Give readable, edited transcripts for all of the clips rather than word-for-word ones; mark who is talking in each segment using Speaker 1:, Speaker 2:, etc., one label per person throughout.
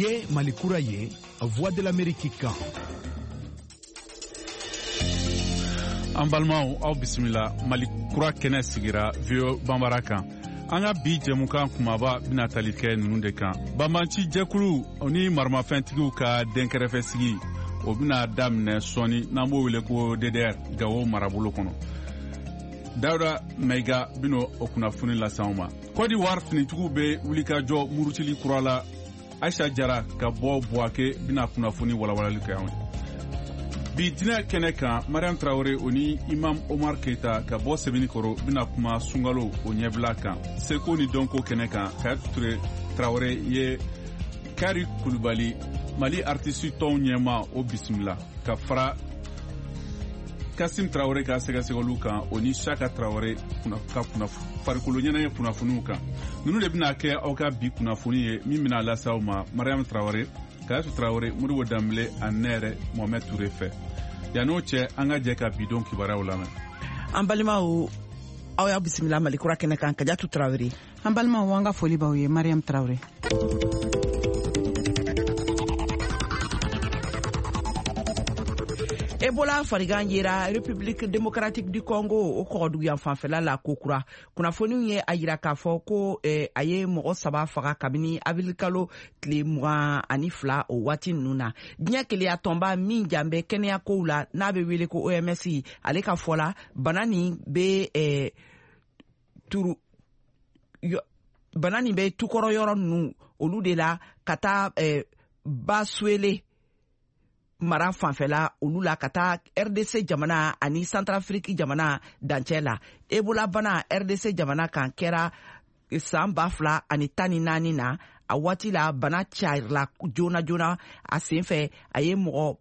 Speaker 1: ye Mali kura ye Voix de l'Amérique kan.
Speaker 2: An balimaw aw bisimila Mali kura kɛnɛ sigira VOA Bambara kan. An ka bi jɛmukan kumaba bɛna tali kɛ ninnu de kan. Banbanci jɛkulu ni maramafɛntigiw ka denkɛrɛfɛ sigi o bɛna daminɛ sɔɔni n'an b'o wele ko DDR Gawo marabolo kɔnɔ. Dawuda Mayiga bɛna o kunnafoni lase anw ma. Côte d'Ivoire finitigiw bɛ wulikajɔ murutili kura la. Aisha Jara ka bɔ Buake bɛna kunnafoni walawalali kɛ anw ye. Bi dinɛ kɛnɛ kan Mariam Traoré o ni Imam Omar Keita ka bɔ Sebenikoro bɛna kuma sunkalo o ɲɛbila kan. Seko ni dɔnko kɛnɛ kan Kayatu Traoré ye Kari Kulubali Mali artiste tɔnw ɲɛma o bisimila ka fara Kasim Traoré ka sɛgɛsɛgɛliw kan o ni Saka Traoré ka farikolo ɲɛnajɛ kunnafoniw kan. Ninnu de bɛna kɛ aw ka bi kunnafoni ye min bɛna lase aw ma Mariam Traoré, Kayatu Traoré, Modibo Dambele ani ne yɛrɛ Mohamed Touré fɛ. Yan'o cɛ an ka jɛ ka bidon kibaruyaw lamɛn.
Speaker 3: An balimaw aw y'a bisimila Mali kura kɛnɛ kan Kajatu Traoré.
Speaker 4: An balimaw an ka foli b'aw ye Mariam Traoré.
Speaker 3: Ebola farigan yera République démocratique du Congo o kɔgɔdugu yan fanfɛla la kokura kunnafoniw ye a yira k'a fɔ ko a ye mɔgɔ 3 faga kabini avril kalo tile 22 o waati ninnu na diɲɛ keleya tɔnba min jan bɛ kɛnɛya kow la n'a bɛ wele ko OMS ale ka fɔ la bana nin bɛ tukɔrɔ yɔrɔ ninnu olu de la ka taa Basuele mara fanfɛla olu la ka taa RDC jamana ani Centrafrique jamana dancɛ la. Ebola bana RDC jamana kan kɛra san 2014 na a waati la bana cayirila joona joona a senfɛ a ye mɔgɔ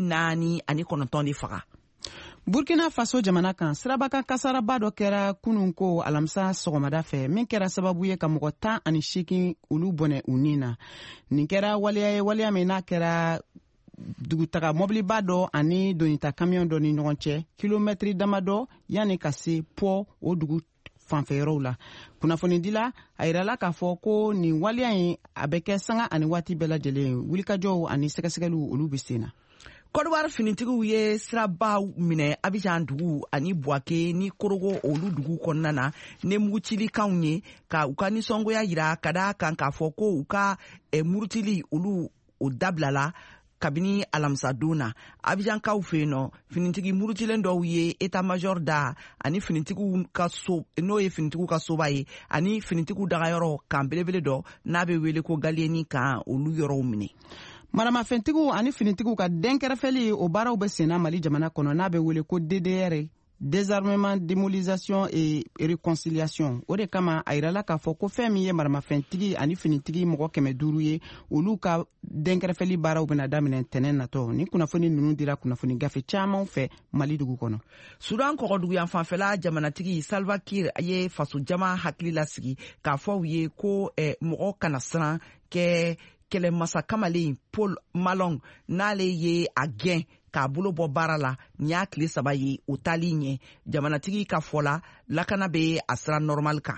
Speaker 3: 49 de faga.
Speaker 4: Burkina Faso jamana kan sirabaka kasaraba dɔ kɛra kunun ko alamisa sɔgɔmada fɛ min kɛra sababu ye ka mɔgɔ 18 olu bɔnɛ u nin na. Nin kɛra waleya ye waleya min n'a kɛra dugutaga mobiliba dɔ ani donita kamiyon dɔ ni ɲɔgɔn cɛ kilomɛtiri damadɔ yanni ka se pɔ o dugu fanfɛyɔrɔw la. Kunnafonidila a yirala k'a fɔ ko nin waleya in a bɛ kɛ sanga ani waati bɛɛ lajɛlen wulikajɔw ani sɛgɛsɛgɛliw olu bɛ sen na.
Speaker 3: Côte d'Ivoire finitigiw ye sirabaw minɛ Abidjan dugu ani Buake ni Korogo olu dugu kɔnɔna na ne murutilikanw ye ka u ka nisɔngoya yira ka da kan k'a fɔ ko u ka murutili olu o dabilala kabini alamisadon na. Abidjankaw fɛ yen nɔ finitigi murutilen dɔw ye état-major da ani finitigiw ka so n'o ye finitigiw ka soba ye ani finitigiw dagayɔrɔ kan belebele dɔ n'a bɛ wele ko Galieni kan olu yɔrɔw minɛ.
Speaker 4: Maramafɛntigiw ani finitigiw ka denkɛrɛfɛli o baaraw bɛ senna Mali jamana kɔnɔ n'a bɛ wele ko DDR désarmement démobilisation et réconciliation. O de kama a yirala k'a fɔ ko fɛn min ye maramafɛntigi ani finitigi mɔgɔ 500 ye olu ka denkɛrɛfɛli baaraw bɛna daminɛ tɛnɛn natɔ. Ni kunnafoni ninnu dira kunnafoni gafe caman fɛ Mali dugu kɔnɔ.
Speaker 3: Sudan kɔgɔdugu yan fanfɛla jamanatigi Salva Kiir ye faso jama hakili lasigi k'a fɔ u ye ko mɔgɔ kana siran kɛ kɛlɛmasa kamalen Paul Malong n'ale ye a gɛn k'a bolo bɔ baara la nin y'a tile 3 ye o tali ɲɛ jamanatigi ka fɔ la lakana bɛ a sira normal kan.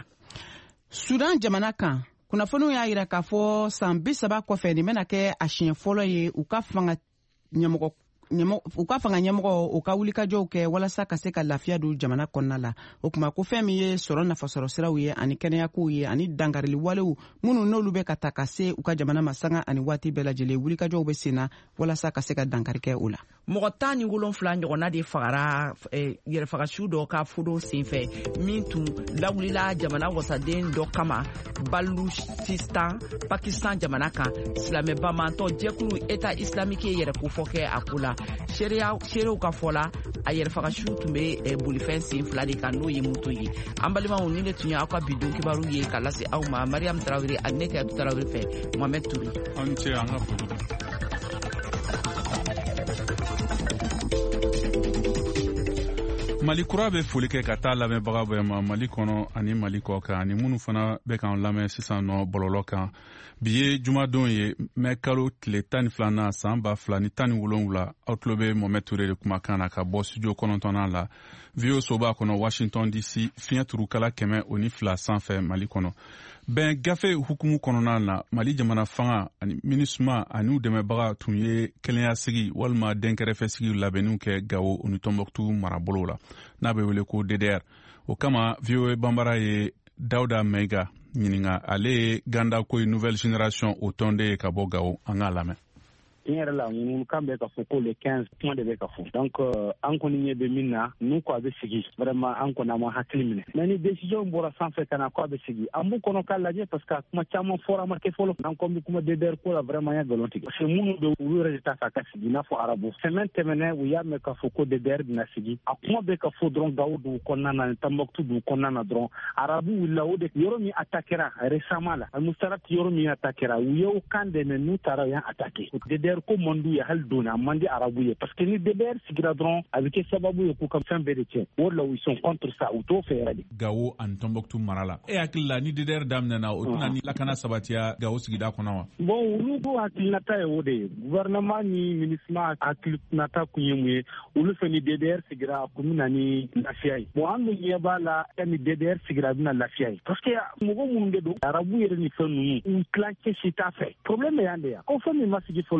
Speaker 4: Sudan jamana kan kunnafoniw y'a yira k'a fɔ san 30 kɔfɛ nin bɛna kɛ a siɲɛ fɔlɔ ye u ka fanga ɲɛmɔgɔ o ka wulikajɔw kɛ walasa ka se ka lafiya don jamana kɔnɔna la. O kuma ko fɛn min ye sɔrɔ nafasɔrɔ siraw ye ani kɛnɛyakow ye ani dangarili walew minnu n'olu bɛ ka ta ka se u ka jamana ma sanga ani waati bɛɛ lajɛlen wulikajɔw bɛ senna walasa ka se ka dankari kɛ o la.
Speaker 3: Mɔgɔ 17 ɲɔgɔnna de fagara yɛrɛfagasiw dɔ ka fodo senfɛ min tun lawulila jamana wasaden dɔ kama Baluchistan Pakistan jamana kan silamɛbamantɔ jɛkulu État islamique ye yɛrɛkofɔ kɛ a ko la. Seerew ka fɔ la a yɛrɛfagasiw tun bɛ bolifɛn sen 2 de kan n'o ye moto ye. An balimaw ni de tun ye aw ka bidon kibaru ye ka lase aw ma Mariam Traoré ani ne Kayatu Traoré fɛ Mohamed Touré.
Speaker 2: An cɛ an ka foli. Mali kura bɛ foli kɛ ka taa lamɛnbaga bɛɛ ma Mali kɔnɔ ani Mali kɔ kan ani minnu fana bɛ k'an lamɛn sisan nɔ bɔlɔlɔ kan. Bi ye jumadon ye mai kalo tile 12 san 2017 aw tulo bɛ Mohamed Touré de kumakan na ka bɔ studio 9 la VOA soba kɔnɔ Washington DC fiɲɛ turukala 102 sanfɛ Mali kɔnɔ. bɛn gafe hukumu kɔnɔna na Mali jamana fanga ani MINUSMA ani u dɛmɛbaga tun ye kɛnɛyasigi walima denkɛrɛfɛsigi labɛnniw kɛ Gao ni Tombouctou marabolo la n'a bɛ wele ko DDR. O kama VOA Bambara ye Dawuda Meiga ɲininka, ale ye Ganda Koyi Nouvelle Génération o tɔnde ye ka bɔ Gao, an k'a lamɛn.
Speaker 5: Hier là, nous avons fait les 15 points de bécafou. Donc, en connaît de mina, nous quoi de sigi. Vraiment, en connaît ma haklimine. Mais les décisions pour sans fait qu'on a quoi de sigi. En beaucoup on a la parce que ma chama fort à marquer follow. En comme de der pour vraiment y a galontique. C'est mon de ou résultat ça casse. Il n'a pas arabo. Semaine terminée où y a me kafoko de der na sigi. A point bécafou drone Daoud qu'on a na Tombouctou qu'on a na drone. Arabo ou là où de Yoromi attaquera récemment là. Al Mustarat Yoromi attaquera. Où y a aucun de nous tarayan attaqué. Ko mandu ya hal dona mandi arabuye parce que ni DDR sigira dron avec sababu ko kam san berete wala ils sont contre ça ou to faire
Speaker 2: Gao an Tombouctou marala akilla ni DDR damna o tuna ni lakana sabatia Gao sigida konawa
Speaker 5: bon ulu ko akilla tay wode gouvernement ni MINUSMA akilla ta kunyemwe ulu feni DDR sigira kumina ni lafiai bon andu yeba la ni DDR sigira bina lafiai parce que mugo munde do arabuye ni fenu un claquer sita fait problème yande ya ko fami masigi folo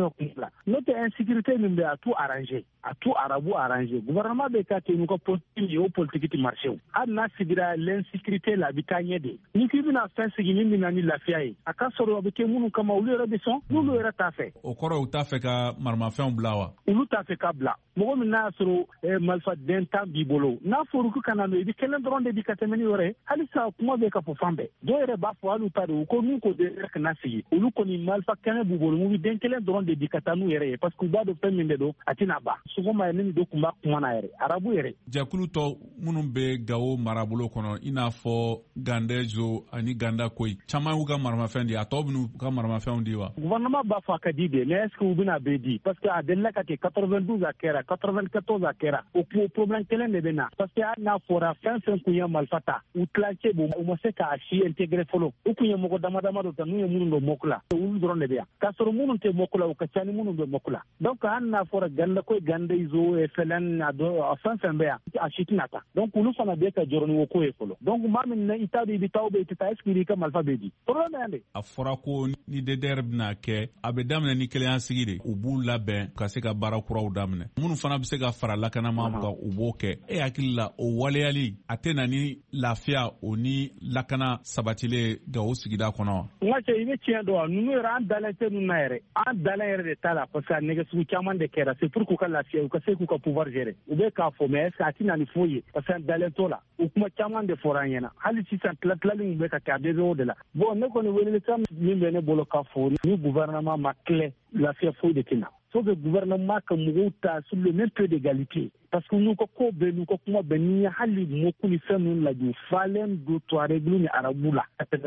Speaker 5: notre insécurité nous a tout arrangé, a tout arabo arrangé. Le gouvernement de Kate nous a politique marché. A n'a sidira l'insécurité l'habitat yede. Nous qui venons faire ce qui nous nani la fiaille. A quand sort avec nous comme au lieu de son, nous le rata fait.
Speaker 2: Au corps où t'as fait ka marmafin blawa.
Speaker 5: Ou t'as fait ka bla. Moi mina soro malfa denta bibolo. Na foru ku kana me di kelen dron de dikatemeni ore. Ali sa kuma be ka pofambe. Do ere ba fo alu tadu ko nu ko de rek nasi. Ulu ko ni malfa kana bibolo mu den kelen dron de dikatanu ere parce que ba do feminde do atina ba. Sugo ma ni do kuma kuma na ere. Arabu ere.
Speaker 2: Jakulu to munun be Gao marabolo kono ina fo Gandejo ani Ganda Koyi. Chama uga marmafin di atobnu ka marmafin di wa.
Speaker 5: Gouvernement ba fa ka dide mais est-ce que vous bina be di parce que a denla ka 92 a kera 94 a kera o problème kelen de bena parce que na fora fin kunya malfata ou claquer bo o mo se ka ashi intégrer folo o kunya mo dama do tanu munu do mokula o drone be ya ka soro munu te mokula o ka chani munu do mokula donc an na fora Ganda Koyi Ganda izo e felen na do fin be ya ashi tinata donc ulu fana be ka joroni wo ko e folo donc mamin na itadi bitaw be ta esprit ka malfa be di problème ande
Speaker 2: a fora ko ni de derb na ke abedam ni kelen sigide o bu labɛn ka se ka baara kuraw daminɛ minnu fana bɛ se ka fara lakanama kan u b'o kɛ hakili la o waleyali a tɛ na ni lafiya o ni lakana sabatilen Gao sigida kɔnɔ wa.
Speaker 5: N ka cɛ i bɛ tiɲɛ dɔn ninnu yɛrɛ an dalen tɛ ninnu na yɛrɛ an dalen yɛrɛ de t'a la parce que a nɛgɛsugu caman de kɛra c'est pour k'u ka lafiya u ka se k'u ka pouvoir gérer u bɛ k'a fɔ mais est-ce que a tɛ na ni foyi ye parce que an dalen t'o la u kuma caman de fɔra an ɲɛna hali sisan tilatilali min bɛ ka kɛ a bɛɛ bɛ o de la bon ne kɔni welelikan min bɛ ne bolo k'a fɔ ni gouvernement ma tile lafiya foyi de tɛ na. Faut que le gouvernement comme sur le même peu d'égalité. Parce que nous, comme nous, comme ben, hali moku ni fenu la du falen do to régler ni arabula.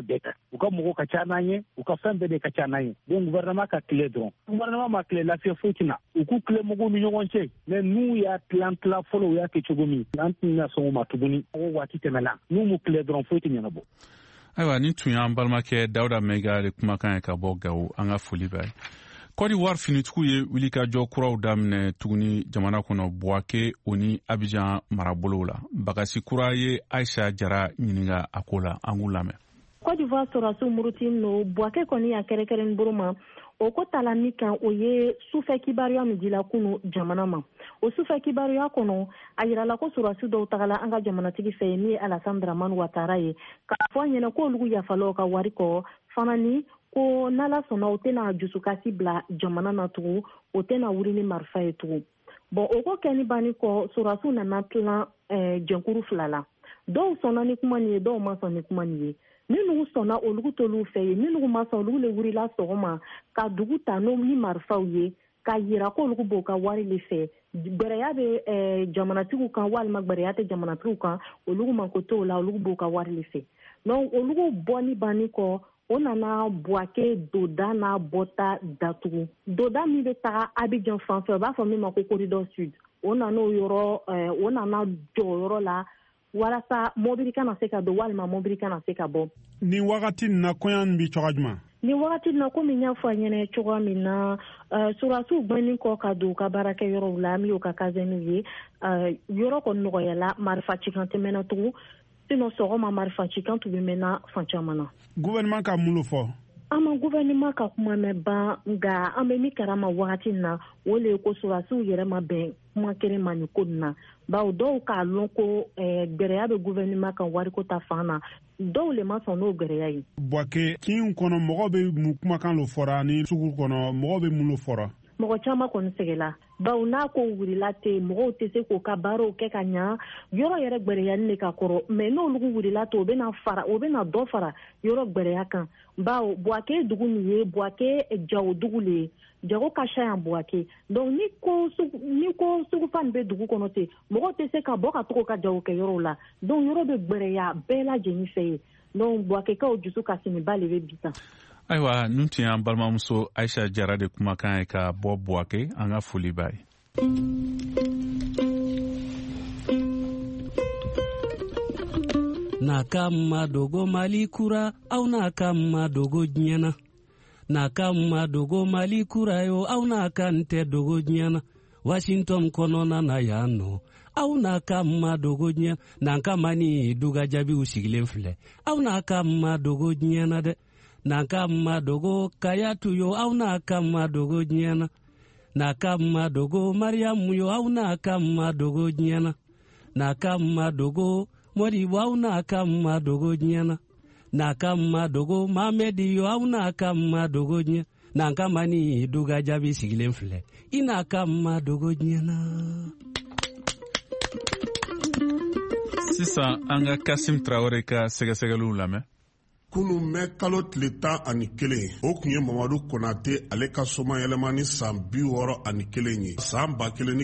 Speaker 5: Ou comme moko kachanaye, ou comme fin de kachanaye. Donc gouvernement ka clé donc. Gouvernement ma clé la fait foutina. Ou ku clé mogo mi nyonche. Mais nous ya plan follow ya kechogomi. Antina so ma tubuni. O wati temela. Nous mo clé donc foutina na bo.
Speaker 2: Ayiwa ni tun y'an balimakɛ Dawuda Meiga de kumakan ye ka bɔ Gao, an ka foli bɛ. Côte d'Ivoire finitigiw ye wulikajɔ kuraw daminɛ tuguni jamana kɔnɔ Bouaké o ni Abidjan marabolow la. Bagasi kura ye Aisha Jara ɲininka a ko la, an k'u lamɛn.
Speaker 6: Côte d'Ivoire sɔrɔsiw muruti no Bouaké kɔni y'a kɛrɛkɛrɛn bolo ma o ko tala min kan o ye sufɛ kibaruya min dila kunu jamana ma o sufɛ kibaruya kɔnɔ a yirala ko sɔrɔsi dɔw tagala an ka jamanatigi fɛ min ye Alassane Dramane Ouattara ye k'a fɔ a ɲɛna ko olugu yafala ka wari kɔ fana ni ko n'ala sɔnna o tɛna dusukasi bila jamana na tugun o tɛna wuli ni marifa ye tugun bon o ko kɛni banni kɔ sɔrɔsiw nana tilan jɛnkuru fila la dɔw sɔnna ni kuma nin ye dɔw ma sɔn ni kuma nin ye minnu sɔnna olugu t'olu fɛ ye minnu ma sɔn olugu le wulila sɔgɔma ka dugu ta n'o ni marifaw ye ka yira ko olugu b'o ka wari le fɛ gbɛrɛya bɛ jamanatigiw kan walima gbɛrɛya tɛ jamanatigiw kan olugu man ko t'o la olugu b'o ka wari le fɛ donc olugu bɔni banni kɔ o nana Bouaké doda n'a bɔta datugu doda min bɛ taga Abidjan fanfɛ o b'a fɔ min ma ko corridor sud o nana o yɔrɔ o nana jɔ o yɔrɔ la walasa mobili kana se ka don walima mobili kana se ka bɔ.
Speaker 7: Ni wagati na kɔɲɔ bi cogoya jumɛn?
Speaker 6: Ni wagati na komi n y'a fɔ a ɲɛna cogoya min na surasiw gbɛnni kɔ ka don u ka baarakɛyɔrɔw la min y'u ka kazɛniw ye yɔrɔ kɔni nɔgɔyala marifa cikan tɛmɛna tugun sinon sɔgɔma marifacikan tun bɛ mɛnna fan caman na.
Speaker 7: Gouvernement ka mun fɔ?
Speaker 6: An ma gouvernement ka kuma mɛn ban nka an bɛ min kalama wagati in na o le ye ko sɔrɔdasiw yɛrɛ ma bɛn kuma kelen ma nin ko nin na. Bawo dɔw k'a lɔn ko gɛrɛya bɛ gouvernement kan wariko ta fan na dɔw le ma sɔn n'o gɛrɛya ye.
Speaker 7: Buwake kin kɔnɔ mɔgɔ bɛ mun kumakan lo fɔra ni sugu kɔnɔ mɔgɔ bɛ mun lo fɔra?
Speaker 6: Mɔgɔ caman kɔni sɛgɛla bawo n'a ko wulila ten mɔgɔw tɛ se k'u ka baaraw kɛ ka ɲa yɔrɔ yɛrɛ gbɛrɛyali de ka kɔrɔ mais n'olu wulila ten o bɛna dɔ fara yɔrɔ gbɛrɛya kan bawo Buwake dugu nin ye Buwake Jago dugu le ye Jago ka ca yan Buwake donc ni ko sugu fa nin bɛ dugu kɔnɔ ten mɔgɔw tɛ se ka bɔ ka togo ka jago kɛ yɔrɔw la donc yɔrɔ bɛ gbɛrɛya bɛɛ lajɛlen fɛ ye donc Buwakekaw dusu kasiniba le bɛ bi tan.
Speaker 2: Ayiwa nun tun y'an balimamuso Ayisa Jara de kumakan ye ka bɔ Buwake an ka foli b'a ye.
Speaker 8: Na kama dogo Mali kura au na kama dogo diɲɛna na kama dogo Mali kura yo au na kan tɛ dogo diɲɛna Washington kɔnɔna na yan nɔ aw n'a ka ma dogo diɲɛ n'an ka mani duga jaabiw sigilen filɛ aw n'a ka ma dogo diɲɛ na dɛ n'an ka ma dogo Kayatu yo aw n'a ka ma dogo diɲɛ na n'a ka ma dogo Mariamu yo aw n'a ka ma dogo diɲɛ na n'a ka ma dogo Modibo aw n'a ka ma dogo diɲɛ na n'a ka ma dogo Mamedi yo aw n'a ka ma dogo diɲɛ n'an ka mani duga jaabi sigilen filɛ i n'a ka ma dogo diɲɛ na.
Speaker 2: Sisan an ka Kasim Traore ka sɛgɛsɛgɛliw lamɛn.
Speaker 9: Kunun mɛ kalo tile 11 o kun ye Mamadu Konate ale ka soma yɛlɛma ni san 61 ye san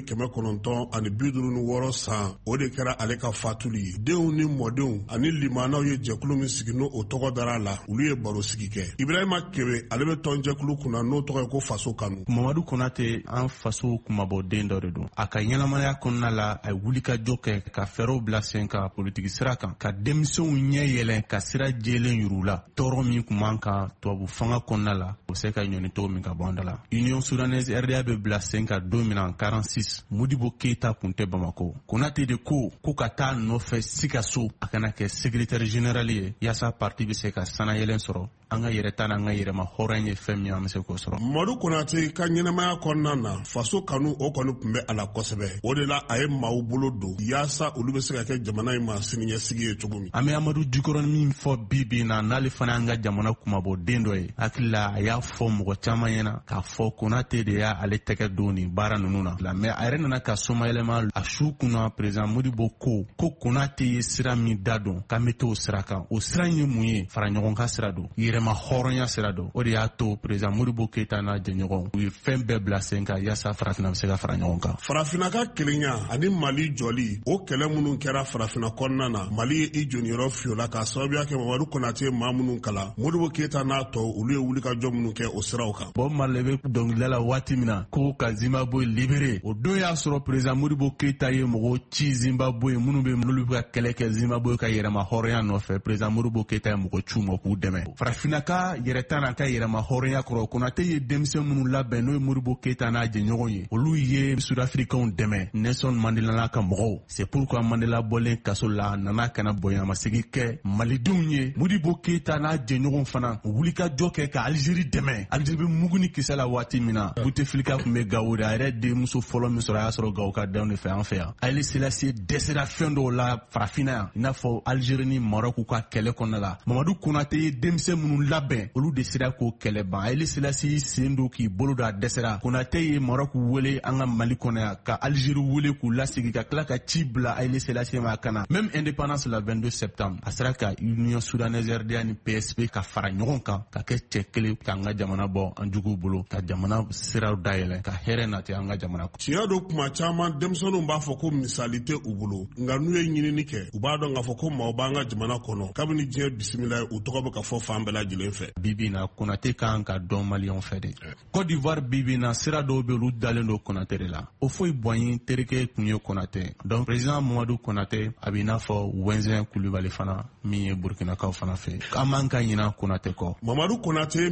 Speaker 9: 1956 san o de kɛra ale ka fatuli ye denw ni mɔdenw ani limanaw ye jɛkulu min sigi n'o o tɔgɔ dara la olu ye baro sigi kɛ Ibrahima Kebe ale bɛ tɔn jɛkulu kunna n'o tɔgɔ ye ko faso kanu.
Speaker 10: Mamadu Konate an faso kumabɔden dɔ de don a ka ɲɛnamaya kɔnɔna la a wulikajɔ kɛ ka fɛɛrɛw bila sen ka politiki sira kan ka denmisɛnw ɲɛ yɛlɛn ka sira jɛlen yuru la tɔɔrɔ min kun man kan tubabu fanga kɔnɔna la o se ka ɲɔni cogo min ka bɔ an da la. Union Soudanaise RDA bɛ bila sen ka don min na 46 Modibo Keita kun tɛ Bamako. Konate de ko ka taa nɔfɛ Sikaso a kana kɛ secrétaire général ye yaasa parti bɛ se ka sanayɛlɛn sɔrɔ an ka yɛrɛ ta n'an ka yɛrɛma hɔrɔn ye fɛn min an bɛ se k'o sɔrɔ.
Speaker 9: Mamadu Konate ka ɲɛnamaya kɔnɔna na faso kanu o kɔni tun bɛ a la kosɛbɛ o de la a ye maaw bolo don yaasa olu bɛ se ka kɛ jamana in ma siniɲɛsigi ye cogo min.
Speaker 10: An bɛ Amadu Dikɔrɔni min fɔ bi na n'ale fana an ka jamana kumabɔden dɔ ye hakili la a y'a fɔ mɔgɔ caman ɲɛna k'a fɔ Konate de y'a ale tɛgɛ don nin baara ninnu na mais a yɛrɛ nana ka somayɛlɛma a su kunna président Modibo ko Konate ye sira min da don k'an bɛ t'o sira kan o sira in ye mun ye fara ɲɔgɔn kan sira don yɛrɛma hɔrɔnya sira don o de y'a to président Modibo Keita n'a jɛɲɔgɔn u ye fɛn bɛɛ bila sen kan yaasa farafinna bɛ se ka fara ɲɔgɔn kan.
Speaker 9: Farafinna ka kelenya ani Mali jɔli o kɛlɛ minnu kɛra farafinna kɔnɔna na Mali ye i jɔniyɔrɔ fiola k'a sababuya kɛ Mamadu Konate maa minnu kala Modibo Keita n'a tɔ olu ye wulikajɔ minnu kɛ o siraw kan.
Speaker 10: Bob Marley bɛ dɔnkilida la waati min na ko ka Zimbabwe libéré o don y'a sɔrɔ président Modibo Keita ye mɔgɔw ci Zimbabwe minnu bɛ n'olu bɛ ka kɛlɛ kɛ Zimbabwe ka yɛrɛma hɔrɔnya nɔfɛ président Modibo Keita ye mɔgɔ ciw ma k'u dɛmɛ. Farafinna ka yɛrɛ ta n'a ka yɛrɛma hɔrɔnya kɔrɔ Konate ye denmisɛn minnu labɛn n'o ye Modibo Keita n'a jɛɲɔgɔn ye olu ye Sud-Africains dɛmɛ Nelson Mandela n'a ka mɔgɔw c'est pourquoi Mandela bɔlen kaso la nana kana bonyamasegin kɛ Malidenw ye Modibo Keita n'a jɛɲɔgɔn fana wulikajɔ kɛ ka Algérie dɛmɛ Algérie bɛ mugu ni kisɛ la waati min na Bouteflika tun bɛ Gawo de a yɛrɛ denmuso fɔlɔ min sɔrɔ a y'a sɔrɔ Gawo ka denw de fɛ an fɛ yan Haïlé Sélassié dɛsɛra fɛn dɔw la farafinna yan i n'a fɔ Algérie ni Maroc ka kɛlɛ kɔnɔna la Mamadu Konate ye denmisɛn minnu labɛn olu de sera k'o kɛlɛ ban Haïlé Sélassié sen don k'i bolo don a dɛsɛra Konate ye Maroc wele an ka Mali kɔnɔ yan ka Algérie wele k'u lasigi ka tila ka ci bila Haïlé Sélassié ma kana même indépendance la 22 septembre a sera ka Union Soudanaise RDA ni PSP ka fara ɲɔgɔn kan ka kɛ cɛ kelen k'an ka jamana bɔ an juguw bolo ka jamana siraw dayɛlɛ ka hɛrɛ nati an ka jamana kɔnɔ.
Speaker 9: Tiɲɛ don kuma caman denmisɛnninw b'a fɔ ko misali tɛ u bolo nka n'u ye ɲinini kɛ u b'a dɔn k'a fɔ ko maaw b'an ka jamana kɔnɔ kabini diɲɛ bisimila u tɔgɔ bɛ ka fɔ fan bɛɛ lajɛlen fɛ.
Speaker 10: Bibi na Konate kan ka dɔn Maliyɛnw fɛ de. Côte d'Ivoire bibi na sira dɔw bɛ olu dalen don Konate de la o foyi bɔnyi terikɛ tun ye Konate donc président Mamadu Konate a b'i n'a fɔ Wɛnzɛn Kulibali fana min ye Burkinakaw fana fɛ an man ka ɲinɛ Konate kɔ.
Speaker 9: Mamadu Konate misali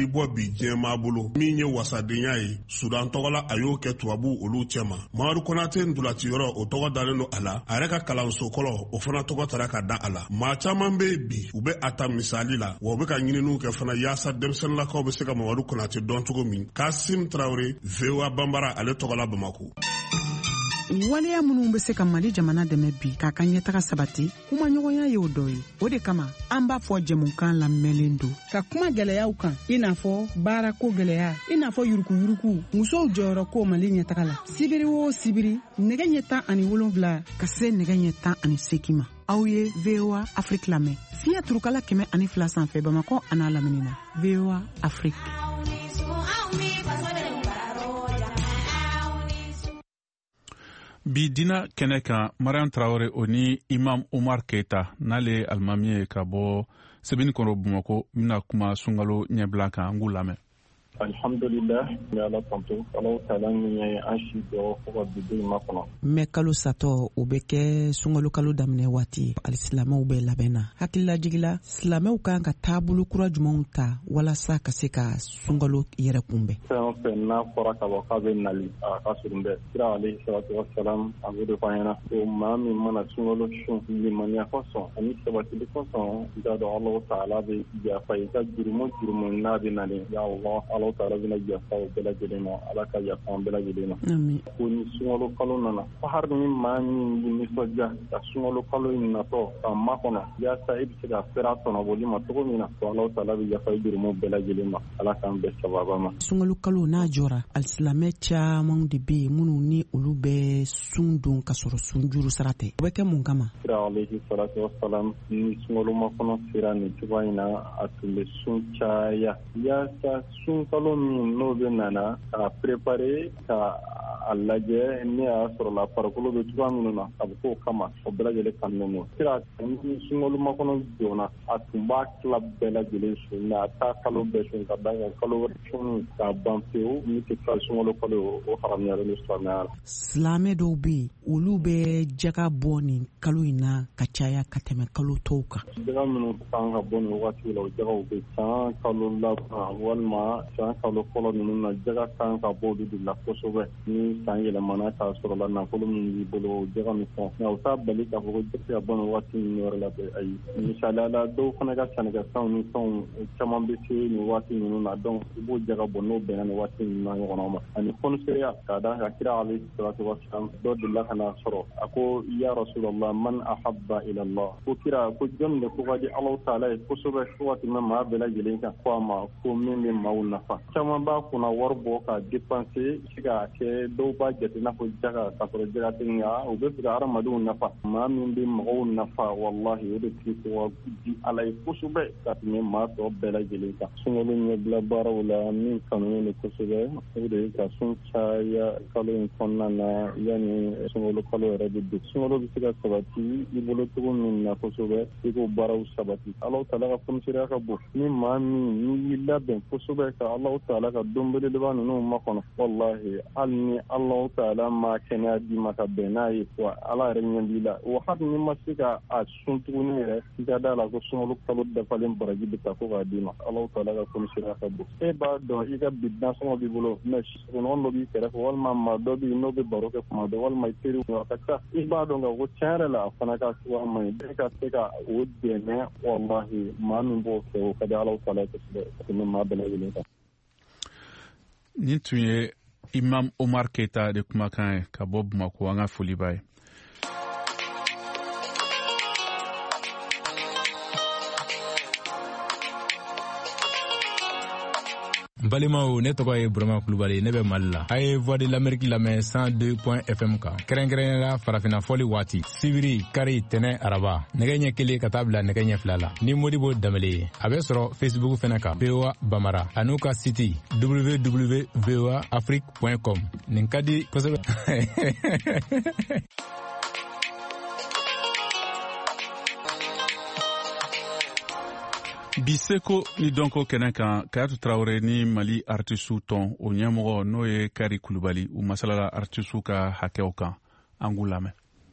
Speaker 9: mali bɔ bi diɲɛ m'a bolo min ye wasadenya ye sudan tɔgɔla a y'o kɛ tubabu olu cɛma. Mamadu Konate ndolatiyɔrɔ o tɔgɔ dalen do a la, a yɛrɛ ka kalanso kɔlɔ o fana tɔgɔ tara ka da a la. Maa caman be bi u be a ta misali la wa u be ka ɲininiw kɛ fana yaasa denmisɛnnilakaw be se ka Mamadu Konate dɔn cogo min. Kasim Traore, VOA Bambara, ale tɔgɔla Bamako.
Speaker 4: Waleya minnu bɛ se ka Mali jamana dɛmɛ bi k'a ka ɲɛtaga sabati, kuma ɲɔgɔnya ye o dɔ ye. O de kama an b'a fɔ jɛmukan lamɛnlen don ka kuma gɛlɛyaw kan, i n'a fɔ baarako gɛlɛya, i n'a fɔ yurukuyuruku, musow jɔyɔrɔ ko Mali ɲɛtaga la. Sibiri o sibiri nɛgɛ ɲɛ 17 ka se nɛgɛ ɲɛ 18 ma. Aw ye VOA Afrique lamɛn fiɲɛ turukala 102 sanfɛ Bamakɔ a n'a lamini na. VOA Afrique.
Speaker 2: Bi dina kɛnɛ kan Mariam Traore o ni Imam Omar Keita n'ale alimami ye ka bɔ Sebenikɔrɔ Bamakɔ bɛna kuma sunkalo ɲɛbila kan an k'u lamɛn.
Speaker 11: Alhamdulillah, ni ala tanto ala taala min ye an si jɔ fo ka bi den ma kɔnɔ.
Speaker 4: Mɛ kalo satɔ o bɛ kɛ sunkalo kalo daminɛ waati alisilamɛw bɛ labɛnna. Hakililajigila silamɛw kan ka taabolo kura jumɛnw ta walasa ka se ka sunkalo yɛrɛ kunbɛn.
Speaker 11: Fɛn o fɛn n'a fɔra ka bɔ k'a bɛ nali a ka surun bɛɛ. Kira alehi salatu wasalam a b'o de fɔ an ɲɛna ko maa min mana sunkalo sun limaniya kosɔn ani sabatili kosɔn i k'a dɔn ala taala bɛ yafa i ka jurumu n'a bɛ nali ya Allah. Ala taala bɛna yafa o bɛɛ lajɛlen ma, ala ka yafa an bɛɛ lajɛlen ma. Ko ni sunkalo kalo nana fo hali ni maa min bɛ nisɔndiya ka sunkalo kalo in natɔ k'a makɔnɔ yaasa i bɛ se ka sera tɔnɔbɔli ma cogo min na ko ala taala bɛ yafa i jurumu bɛɛ lajɛlen ma, ala k'an bɛɛ sababa ma.
Speaker 4: Sunkalo kalo n'a jɔra alisilamɛ caman de bɛ yen minnu ni olu bɛ sun don ka sɔrɔ sunjuru sara tɛ. O bɛ kɛ mun kama?
Speaker 11: Kira alehi salatu wasalam ni sunkalo makɔnɔ sera nin cogoya in na a tun bɛ sun caya yaasa sun kalo min n'o bɛ nana ka prepare ka a lajɛ ne y'a sɔrɔ la farikolo bɛ cogoya minnu na a bɛ k'o kama o bɛɛ lajɛlen kanulen don. Kira ni sunkalo makɔnɔ donna a tun b'a tila bɛɛ lajɛlen sun nka a t'a kalo bɛɛ sun ka da kan kalo wɛrɛ sun k'a ban pewu min tɛ kila sunkalo kalo o haramuyalen don silamɛya la.
Speaker 4: Silamɛ dɔw bɛ yen olu bɛ jaga bɔ nin kalo in na ka caya ka tɛmɛ kalo tɔw kan.
Speaker 11: Jaga minnu kan ka bɔ nin waati la o jagaw bɛ can kalo laban walima can kalo fɔlɔ ninnu na jaga kan ka bɔ olu de la kosɛbɛ ni san yɛlɛmana k'a sɔrɔ la nafolo min b'i bolo o jaga min fɛn nka o t'a bali k'a fɔ ko jɛgɛ ka bɔ nin waati ninnu yɔrɔ la bɛ ayi. Misaliya la dɔw fana ka sɛnɛkɛfɛnw ni fɛnw caman bɛ se nin waati ninnu na donc i b'o jaga bɔ n'o bɛnna nin waati ninnu na ɲɔgɔnna ma ani fɔnisɛriya k'a da ka kira alehi salatu wasalam dɔ delila ka n'a sɔrɔ a ko ya rasulallah man ahabba ilallah ko kira ko jɔn de ko ka di ala taala ye kosɛbɛ fo ka tɛmɛ maa bɛɛ lajɛlen kan ko a ma ko min bɛ maaw nafa caman b'a kunna wari bɔ ka dépenser se ka kɛ dɔw b'a jate n'a fɔ jaga k'a sɔrɔ jaga tɛ nka u bɛ fɛ ka hadamadenw nafa maa min bɛ mɔgɔw nafa wallahi o de tigi ko di ala ye kosɛbɛ ka tɛmɛ maa tɔ bɛɛ lajɛlen kan. Sunkalo ɲɛbila baaraw la min kanulen don kosɛbɛ o de ye ka sun caya kalo in kɔnɔna na yanni sunkalo kalo yɛrɛ bɛ don. Sunkalo bɛ se ka sabati i bolo cogo min na kosɛbɛ i k'o baaraw sabati. Ala taala ka fɔnisɛriya ka bon ni maa min n'i y'i labɛn kosɛbɛ ka ala taala ka don belebeleba ninnu makɔnɔ wallahi hali ni ala taala ma kɛnɛya d'i ma ka bɛn n'a ye wa ala yɛrɛ ɲɛ b'i la wa hali ni ma se ka a sun tuguni yɛrɛ i ka da la ko sunkalo kalo dafalen baraji bɛ taa ko k'a d'i ma ala taala ka fɔnisɛriya ka bon. E b'a dɔn i ka bi nasɔngɔ b'i bolo mɛ sigiɲɔgɔn dɔ b'i kɛrɛfɛ walima maa dɔ bɛ yen n'o bɛ baro kɛ kuma bɛɛ walima i teriw a ka ca i b'a dɔn ka ko tiɲɛ yɛrɛ la a fana ka cogoya man ɲi bɛɛ ka se ka o dɛmɛ wallahi maa min b'o kɛ o ka di ala taala kosɛbɛ ka tɛmɛ maa bɛɛ lajɛlen kan.
Speaker 2: Nin tun ye Imam Omar Keita de kumakan ye ka bɔ Bamakɔ an ka foli b'a ye.
Speaker 12: Balimaw ne tɔgɔ ye Burama Kulubali ne bɛ Mali la. A ye Voix de l'Amérique lamɛn 102.fm kan. Kɛrɛnkɛrɛnnenya la farafina fɔli waati. Sibiri, kari, tɛnɛ, araba. Nɛgɛ ɲɛ 1 ka taa bila nɛgɛ ɲɛ 2 la. Ni Modibo Danbele ye. A bɛ sɔrɔ Facebook fɛnɛ kan. VOA Bambara. A n'u ka site www.voaafrique.com. Nin ka di kosɛbɛ.
Speaker 2: Biseko ni donko kɛnɛ kan Kayatu Traore ni Mali artistu tɔn o ɲɛmɔgɔ n'o ye Kari Kulubali u masalala artistu ka hakɛw kan an k'u lamɛn.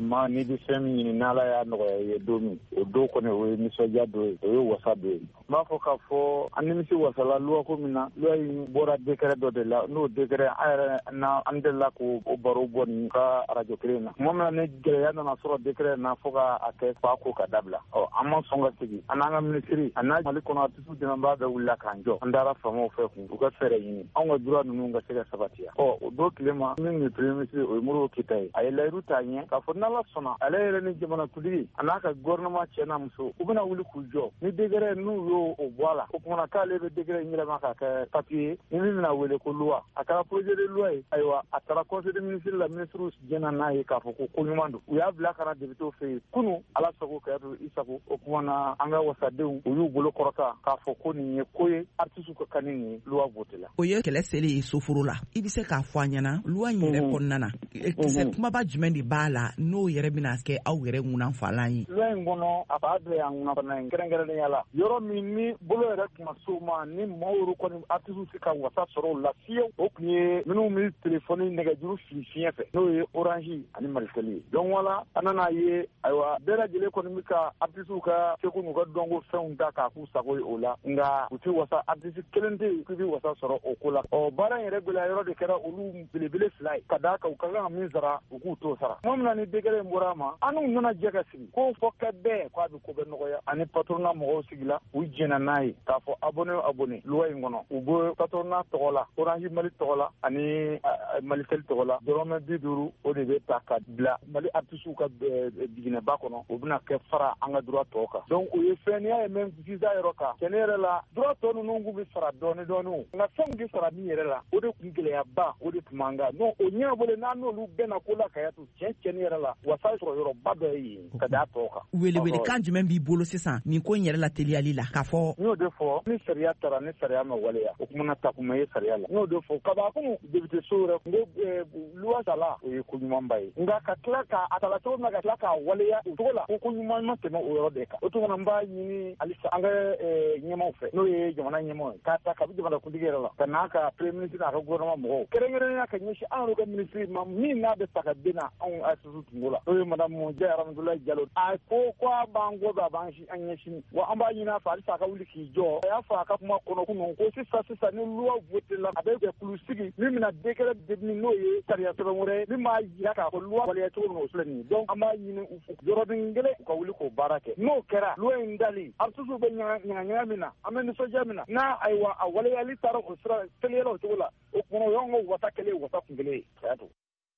Speaker 11: ma ni bi fɛn min ɲini n'ala y'a nɔgɔya ye don min o don kɔni o ye nisɔndiya dɔ ye o ye wasa dɔ ye n b'a fɔ k'a fɔ an nimisi wasala luwa ko min na luwa in bɔra décret dɔ de la n'o décret an yɛrɛ an delila k'o baro bɔ nin ka radio kelen na tuma min na ni gɛlɛya nana sɔrɔ décret na fo k'a kɛ fa ko ka dabila an ma sɔn ka sigi an n'an ka minisiri a n'a Mali kɔnɔ artiste dɛmɛbaa bɛɛ wulila k'an jɔ an dara faamaw fɛ kun u ka fɛɛrɛ ɲini anw ka droit ninnu ka se ka sabatiya o don tile ma min ye premier ministre o ye Modibo Keyita ye a ye layiru t'a ɲɛ k'a fɔ n'Ala sɔnna ale yɛrɛ ni jamanatigi a n'a ka gouvernement cɛ n'a muso u bɛna wuli k'u jɔ ni décret n'u y'o bɔ a la o kumana k'ale bɛ décret yɛlɛma k'a kɛ papier ni min bɛna wele ko loi a kɛra projet de loi ye ayiwa a taara conseil des ministres la ministre jɛnna n'a ye k'a fɔ ko ɲuman don u y'a bila ka na député fɛ yen kunun Ala sago kɛ i sago o kumana an ka wasadenw u y'u bolo kɔrɔta k'a fɔ ko nin ye ko ye artiste ka kani ni loi voté la
Speaker 3: o ye kɛlɛ selen ye soforo la i bɛ se k'a fɔ an ɲɛna loi in yɛrɛ kɔnɔna na kisɛ kumaba jumɛn de b'a la n'o yɛrɛ bɛna kɛ aw yɛrɛ ŋunan falan ye
Speaker 11: loi in kɔnɔ a b'a bɛɛ y'an ŋunan fana ye kɛrɛnkɛrɛnnenya la yɔrɔ min ni bolo yɛrɛ tun ma s'o ma ni maaw kɔni artiste ka wasa sɔrɔ o la fiyewu o tun ye minnu bɛ telefɔni nɛgɛjuru fili fiɲɛ fɛ n'o ye Orange ani Malitel ye donc wala an nana ye ayiwa bɛɛ lajɛlen kɔni bɛ ka artiste ka seko n'u ka dɔnko fɛnw ta k'a k'u sago ye o la nka u tɛ wasa artiste kelen tɛ yen k'i bɛ wasa sɔrɔ o ko la baara in yɛrɛ gɛlɛya yɔrɔ de kɛra olu belebele fila ye ka d'a kan u ka kan ka min sara u k'u t'o sara tuma min na ni décret in bɔra a ma an n'u nana jɛ ka sigi ko fɔ kɛ bɛɛ k'a bɛ ko bɛ nɔgɔya ani patronat mɔgɔw sigila u jɛnna n'a ye k'a fɔ abonné o abonné loi in kɔnɔ u bɛ patronat tɔgɔ la Orange Mali tɔgɔ la ani Malitel tɔgɔ la dɔrɔmɛ 50 o de bɛ ta ka bila Mali artistes ka diginɛba kɔnɔ o bɛna kɛ fara an ka droit tɔw kan donc o ye fɛn n'i y'a ye même visa yɔrɔ kan cɛnni yɛrɛ la droit tɔ ninnu k'u bɛ sara dɔɔni dɔɔni nka fɛnw bɛ sara min yɛrɛ la o de tun gɛlɛyaba o de tun man kan non o ɲɛnabɔlen n'an n'olu bɛnna ko la ka yatu cɛnni yɛrɛ la wasa sɔrɔ yɔrɔba dɔ ye yen ka d'a tɔw kan.
Speaker 3: Welewelekan jumɛn b'i bolo sisan nin ko in yɛrɛ la teliyali la k'a fɔ.
Speaker 11: n y'o de fɔ ni sariya taara ni sariya ma waleya o kumana ta kuma ye sariya la n y'o de fɔ kabakun député so yɛrɛ n ko loi tala o ye ko ɲumanba ye nka ka tila ka a tala cogo min na ka tila k'a waleya o cogo la ko ɲuman ma tɛmɛ o yɔrɔ de kan o tuma na n b'a ɲini halisa an ka ɲɛmaw fɛ n'o ye jamana ɲɛmaw ye k'a ta kabi jamanakuntigi yɛrɛ la ka n'a ka premier ministre n'a ka gouvernement mɔgɔw kɛrɛnkɛrɛnnenya ka ɲɛsin an yɛrɛ ka ministre ma min n'a bɛ ta ka den na anw artiste tungo la n'o ye madame Jaya Ramatoulaye Diallo a ko a b'an kɔ don a b'an ɲɛsin wa an b'a ɲini a fɛ halisa a ka wuli k'i jɔ a y'a fɔ a ka kuma kɔnɔ kunun ko sisan ni loi voté la a bɛ jɛkulu sigi min bɛna décret défini n'o ye sariya sɛbɛn wɛrɛ ye min b'a jira k'a fɔ loi waleya cogo min o filɛ nin ye donc an b'a ɲini u fɛ yɔrɔnin kelen u ka wuli k'o baara kɛ n'o kɛra loi in dali artistes bɛ ɲagaɲaga min na an bɛ nisɔndiya min na n'a ayiwa a waleyali taara o sira teliyala o cogo la o kumana o y'anw ka wasa kelen wasa kun kelen ye saya to.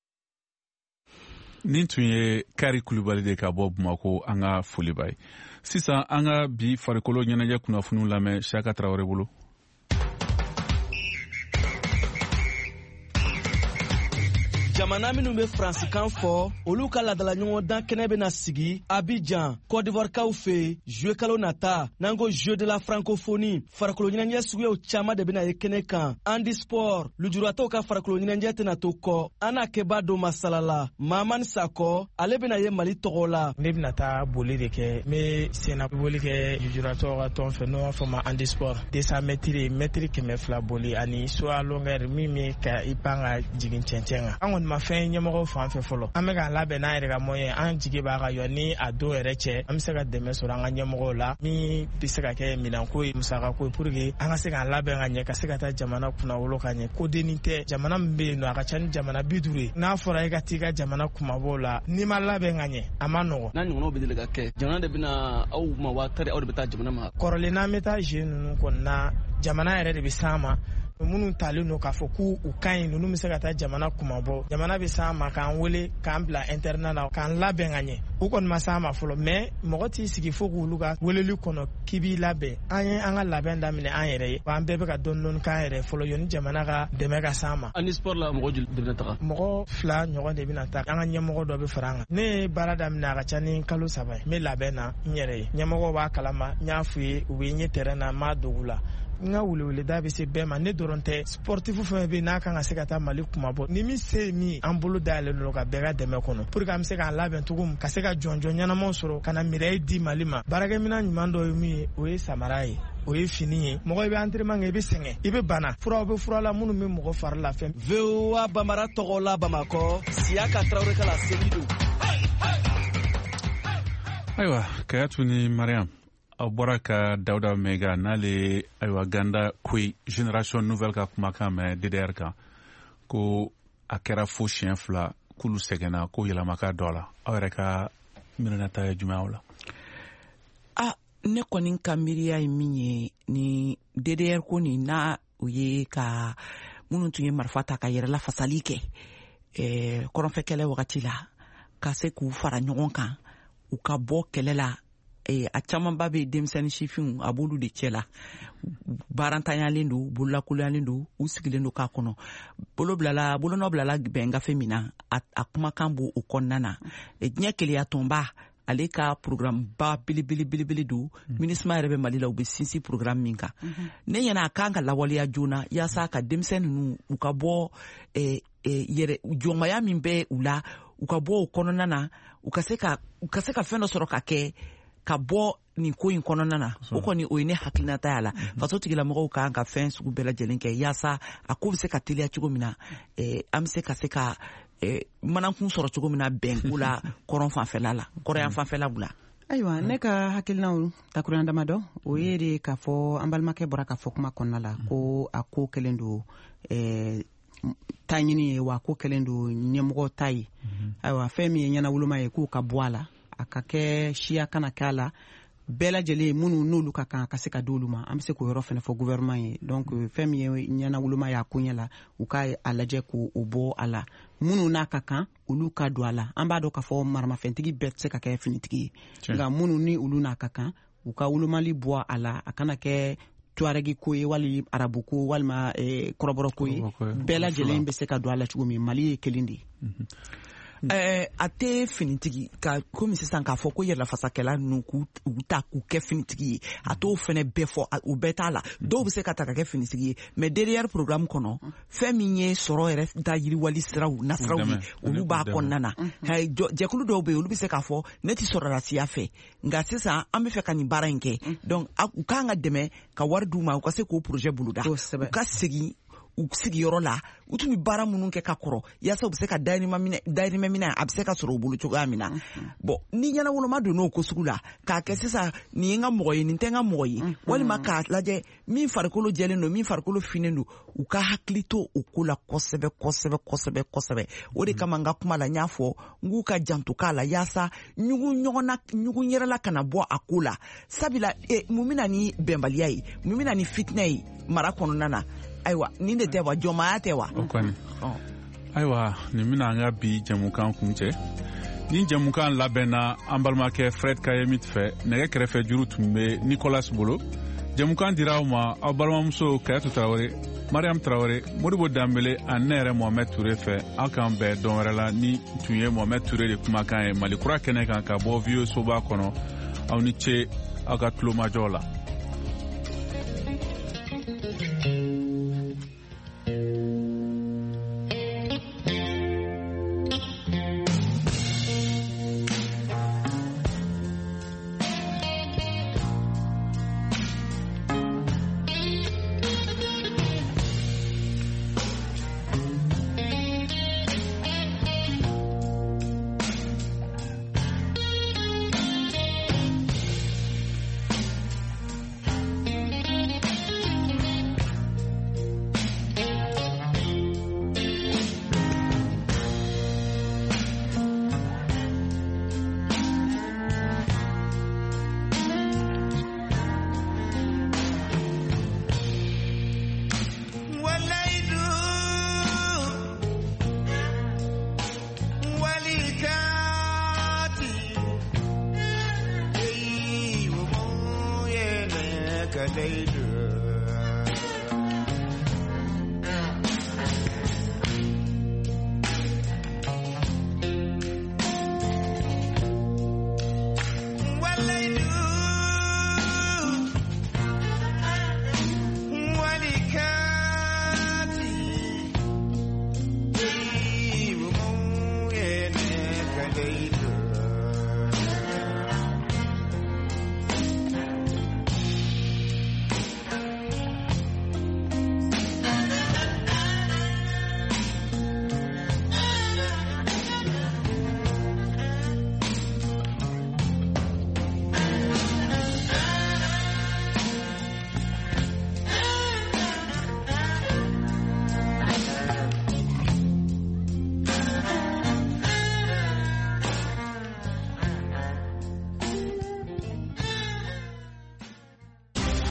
Speaker 2: Nin tun ye Kari Kulubali de ka bɔ Bamako an ka foliba ye sisan an ka bi farikolo ɲɛnajɛ kunnafoniw lamɛn Saka Tarawele bolo.
Speaker 13: Jamana minnu bɛ faransikan fɔ olu ka ladala ɲɔgɔndan kɛnɛ bɛna sigi Abidjan Côte d'Ivoire kaw fɛ juillet kalo nata n'an ko jeu de la francophonie farikolo ɲɛnajɛ suguyaw caman de bɛna ye kɛnɛ kan handisport lujuratɔw ka farikolo ɲɛnajɛ tɛna to kɔ an n'a kɛba don masalala Mamani Sakɔ ale bɛna ye Mali tɔgɔ la.
Speaker 14: Ne bɛna taa boli de kɛ n bɛ senna boli kɛ lujuratɔw ka tɔn fɛ n'o b'a fɔ ma handisport 200 mètres 200 boli ani saut à longueur min bɛ ka i pan ka jigin cɛncɛn kan. Ma fɛn ɲɛmɔgɔw fan fɛ fɔlɔ an bɛ ka labɛn n'an yɛrɛ ka moyen an jigi b'a ka yɔ ni a don yɛrɛ cɛ an bɛ se ka dɛmɛ sɔrɔ an ka ɲɛmɔgɔw la min bɛ se ka kɛ minɛnko ye musakako ye pour que an ka se k'an labɛn ka ɲɛ ka se ka taa jamana kunnawolo ka ɲɛ ko denni tɛ jamana min bɛ yen nɔ a ka ca ni jamana 50 ye n'a fɔra e ka t'i ka jamana kumabaw la n'i ma labɛn ka ɲɛ a ma nɔgɔn.
Speaker 13: n'a ɲɔgɔnnaw bɛ deli ka kɛ jamana de bɛna aw ma waatari aw de bɛ taa jamana ma.
Speaker 14: kɔrɔlen n'an bɛ taa jeu ninnu kɔni na jamana yɛrɛ de bɛ s'an ma minnu talen don k'a fɔ k'u ka ɲi ninnu bɛ se ka taa jamana kumabɔ jamana bɛ s'an ma k'an wele k'an bila internet la k'an labɛn ka ɲɛ u kɔni ma s'an ma fɔlɔ mais mɔgɔ t'i sigi fo k'olu ka weleli kɔnɔ k'i b'i labɛn an ye an ka labɛn daminɛ an yɛrɛ ye wa an bɛɛ bɛ ka dɔɔni k'an yɛrɛ fɔlɔ yanni jamana ka dɛmɛ ka s'an ma.
Speaker 13: ani sport la mɔgɔ joli de bɛna taga.
Speaker 14: mɔgɔ 2 ɲɔgɔn de bɛna taa an ka ɲɛmɔgɔ dɔ bɛ fara an kan ne ye baara daminɛ a ka ca ni kalo 3 ye n bɛ labɛn na n yɛrɛ ye ɲɛmɔgɔw b'a kalama n y'a f'u ye u bɛ n ye terrain na n m'a dogo la n ka weleweleda bɛ se bɛɛ ma ne dɔrɔn tɛ sportif fɛn bɛ n'a kan ka se ka taa Mali kumabɔ ni min se min an bolo dayɛlɛlen don ka bɛɛ ka dɛmɛ kɔnɔ pour que an bɛ se k'an labɛn cogo min ka se ka jɔnjɔn ɲɛnamaw sɔrɔ ka na médaille di Mali ma baarakɛminɛn ɲuman dɔ ye min ye o ye samara ye o ye fini ye mɔgɔ i bɛ entraînement kɛ i bɛ sɛgɛn i bɛ bana furaw bɛ fura la minnu bɛ mɔgɔ fari la fɛn.
Speaker 13: VOA Bambara tɔgɔ la Bamakɔ Siyaka Tarawele ka la seli don.
Speaker 2: Aywa kayatu ni Mariam Aboraka Dauda Mega nale aywa ganda kui Génération Nouvelle ka kumaka me DDR ka ko akera fo chien fla kulu segena ko yelamaka dola awreka minata jumaawla
Speaker 3: ne kɔni ka miiriya ye min ye ni DDR ko ni na u ye ka minnu tun ye marifa ta ka yɛrɛla fasali kɛ kɔrɔnfɛ kɛlɛ wagati la ka se k'u fara ɲɔgɔn kan u ka bɔ kɛlɛ la a camanba bɛ denmisɛnnin sifinw a b'olu de cɛ la baarantanyalen don bololakoliyalen don u sigilen don k'a kɔnɔ bolonɔ bilala bɛn gafe min na a kumakan b'o kɔnɔna na diɲɛ keleya tɔnba ale ka programme ba belebele don minisma yɛrɛ bɛ Mali la u bɛ sinsin programme min kan ne ɲɛna a kan ka lawaleya joona yaasa ka denmisɛnnin ninnu u ka bɔ yɛrɛ jɔnmaya min bɛ u la u ka bɔ o kɔnɔna na u ka se ka fɛn dɔ sɔrɔ ka kɛ ka bɔ nin ko in kɔnɔna na o kɔni o ye ne hakilinata y'a la faso tigilamɔgɔw kan ka fɛn sugu bɛɛ lajɛlen kɛ yaasa a ko bɛ se ka teliya cogo min na an bɛ se ka manakun sɔrɔ cogo min na bɛnko la kɔrɔn fanfɛla la kɔrɔyan fanfɛla bula
Speaker 4: ayiwa ne ka hakilinaw takuruyan damadɔ o ye de k'a fɔ an balimakɛ bɔra k'a fɔ kuma kɔnɔna la ko a ko kɛlen don taɲini ye wa ko kɛlen don ɲɛmɔgɔ ta ye ayiwa fɛn min ye ɲɛnawoloma ye k'u ka bɔ a la a ka kɛ siya kana kɛ a la bɛɛ lajɛlen minnu n'olu ka kan ka se ka di olu ma an bɛ se k'o yɔrɔ fana fɔ gouvernement ye donc fɛn min ye ɲɛnawoloma ye a ko ɲɛ la u ka a lajɛ k'o bɔ a la minnu n'a ka kan olu ka don a la an b'a dɔn k'a fɔ maramafɛntigi bɛɛ tɛ se ka kɛ finitigi ye nka minnu ni olu n'a ka kan u ka wolomali bɔ a la a kana kɛ tuaregi ko ye wali arabu ko walima kɔrɔbɔrɔ ko ye bɛɛ lajɛlen bɛ se ka don a la cogo min Mali ye kelen de ye a tɛ finitigi ka komi sisan k'a fɔ ko yɛrɛlafasakɛla ninnu k'u ta k'u kɛ finitigi ye a t'o fɛnɛ bɛɛ fɔ u bɛɛ t'a la dɔw bɛ se ka ta ka kɛ finitigi ye mais derrière programme kɔnɔ fɛn min ye sɔrɔ yɛrɛ da yiriwali nasiraw ye olu b'a kɔnɔna na jɛkulu dɔw bɛ yen olu bɛ se k'a fɔ ne tɛ sɔrɔdasiya fɛ nka sisan an bɛ fɛ ka nin baara in kɛ donc u k'an ka dɛmɛ ka wari d'u ma u ka se k'o projet boloda u ka segin u sigiyɔrɔ la u tun bɛ baara minnu kɛ ka kɔrɔ yaasa u bɛ se ka dayirimɛ minɛ a bɛ se ka sɔrɔ u bolo cogoya min na bon ni ɲɛnawoloma donn'o ko sugu la k'a kɛ sisan nin ye n ka mɔgɔ ye nin tɛ n ka mɔgɔ ye walima k'a lajɛ min farikolo jɛlen don min farikolo finnen don u ka hakili to o ko la kosɛbɛ o de kama n ka kuma la n y'a fɔ n k'u ka janto k'a la yaasa ɲugun yɛrɛla kana bɔ a ko la sabula mun bɛ na ni bɛnbaliya ye mun bɛ na ni fitinɛ ye mara kɔnɔna na ayiwa nin de tɛ wa jɔnmaya tɛ wa
Speaker 2: ayiwa nin bɛna an ka bi jɛmukan kun cɛ ni jɛmukan labɛnna an balimakɛ Fred Kayemit fɛ nɛgɛ kɛrɛfɛ juru tun bɛ Nicolas bolo jɛmukan dira aw ma aw balimamuso Kayatu Tarawele Mariam Tarawele Modibo Dambele ani ne yɛrɛ Mohamed Ture fɛ aw k'an bɛn dɔn wɛrɛ la ni tun ye Mohamed Ture de kumakan ye Mali kura kɛnɛ kan ka bɔ VOA soba kɔnɔ aw ni ce aw ka tulomajɔ la.
Speaker 15: later.